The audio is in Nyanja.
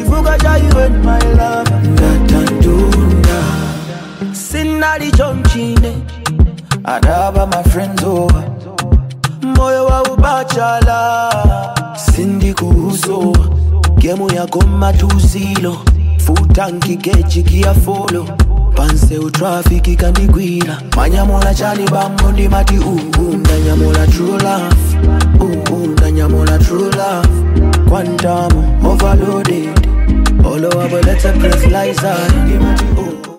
chifuka cha iwe my love. Ndatandunda sinali chomchine adaba my friends over. Moyo wa ubachala sindi kuhuso. Gemu ya goma tuzilo futa nkikechi kia follow. Panse u traffic kandigwira. Manyamola chali bambo ndi mati ndanyamola true love. Ndanyamola true love. Quantum overloaded. All over let's a breathalyzer.